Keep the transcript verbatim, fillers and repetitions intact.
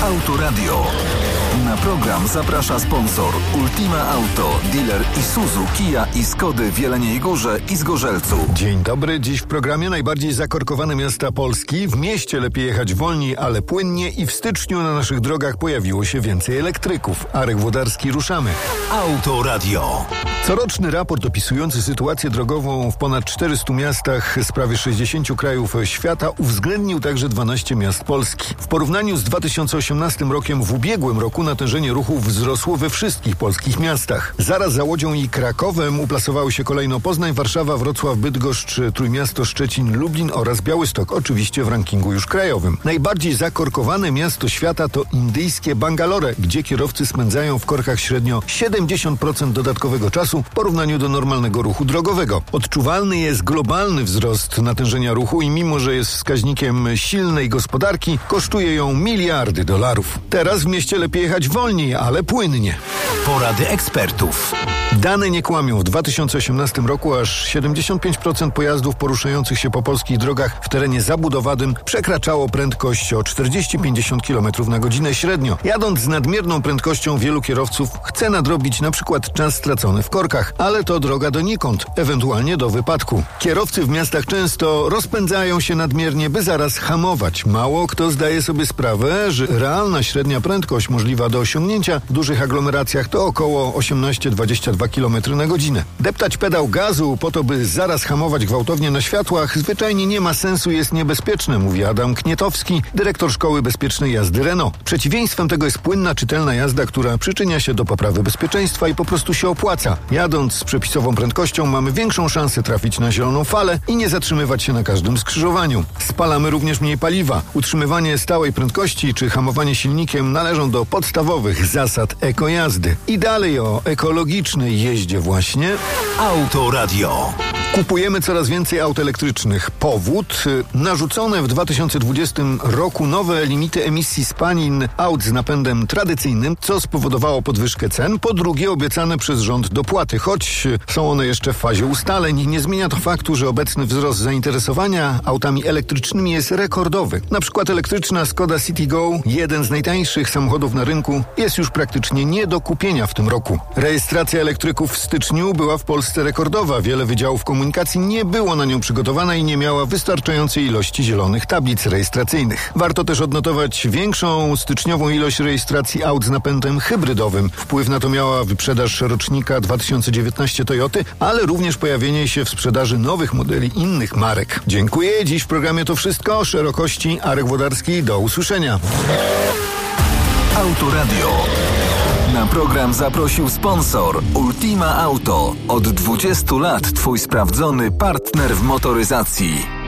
Autoradio. Na program zaprasza sponsor Ultima Auto, dealer Isuzu, Kia i Skody w Jeleniej Górze i Zgorzelcu. Dzień dobry. Dziś w programie najbardziej zakorkowane miasta Polski. W mieście lepiej jechać wolniej, ale płynnie i w styczniu na naszych drogach pojawiło się więcej elektryków. Arek Włodarski, ruszamy. Autoradio. Coroczny raport opisujący sytuację drogową w ponad czterystu miastach z prawie sześćdziesięciu krajów świata uwzględnił także dwanaście miast Polski. W porównaniu z dwa tysiące osiemnastym rokiem w ubiegłym roku natężenie ruchu wzrosło we wszystkich polskich miastach. Zaraz za Łodzią i Krakowem uplasowały się kolejno Poznań, Warszawa, Wrocław, Bydgoszcz, Trójmiasto, Szczecin, Lublin oraz Białystok, oczywiście w rankingu już krajowym. Najbardziej zakorkowane miasto świata to indyjskie Bangalore, gdzie kierowcy spędzają w korkach średnio siedemdziesiąt procent dodatkowego czasu w porównaniu do normalnego ruchu drogowego. Odczuwalny jest globalny wzrost natężenia ruchu i mimo, że jest wskaźnikiem silnej gospodarki, kosztuje ją miliardy dolarów. Teraz w mieście lepiej jechać wolniej, ale płynnie. Porady ekspertów. Dane nie kłamią. W dwa tysiące osiemnastym roku aż siedemdziesiąt pięć procent pojazdów poruszających się po polskich drogach w terenie zabudowanym przekraczało prędkość o czterdzieści do pięćdziesięciu kilometrów na godzinę średnio. Jadąc z nadmierną prędkością wielu kierowców chce nadrobić na przykład czas stracony w korkach, ale to droga donikąd, ewentualnie do wypadku. Kierowcy w miastach często rozpędzają się nadmiernie, by zaraz hamować. Mało kto zdaje sobie sprawę, że realna średnia prędkość możliwa do osiągnięcia w dużych aglomeracjach to około osiemnaście do dwudziestu dwóch kilometrów na godzinę. Deptać pedał gazu po to, by zaraz hamować gwałtownie na światłach zwyczajnie nie ma sensu, jest niebezpieczne, mówi Adam Knietowski, dyrektor Szkoły Bezpiecznej Jazdy Renault. Przeciwieństwem tego jest płynna, czytelna jazda, która przyczynia się do poprawy bezpieczeństwa i po prostu się opłaca. Jadąc z przepisową prędkością mamy większą szansę trafić na zieloną falę i nie zatrzymywać się na każdym skrzyżowaniu. Spalamy również mniej paliwa. Utrzymywanie stałej prędkości czy hamowanie silnikiem należą do podstawowych zasad ekojazdy. I dalej o ekologicznej jeździe właśnie. Autoradio. Kupujemy coraz więcej aut elektrycznych. Powód? Narzucone w dwa tysiące dwudziestym roku nowe limity emisji spalin aut z napędem tradycyjnym, co spowodowało podwyżkę cen. Po drugie, obiecane przez rząd dopłaty, choć są one jeszcze w fazie ustaleń. Nie zmienia to faktu, że obecny wzrost zainteresowania autami elektrycznymi jest rekordowy. Na przykład elektryczna Skoda Citigo, jeden z najtańszych samochodów na rynku, jest już praktycznie nie do kupienia w tym roku. Rejestracja elektryków w styczniu była w Polsce rekordowa. Wiele wydziałów komunikacji nie było na nią przygotowana i nie miała wystarczającej ilości zielonych tablic rejestracyjnych. Warto też odnotować większą styczniową ilość rejestracji aut z napędem hybrydowym. Wpływ na to miała wyprzedaż rocznika dwa tysiące dziewiętnasty Toyoty, ale również pojawienie się w sprzedaży nowych modeli innych marek. Dziękuję. Dziś w programie to wszystko. Szerokości Arek Włodarski. Do usłyszenia. Autoradio. Na program zaprosił sponsor Ultima Auto. Od dwudziestu lat twój sprawdzony partner w motoryzacji.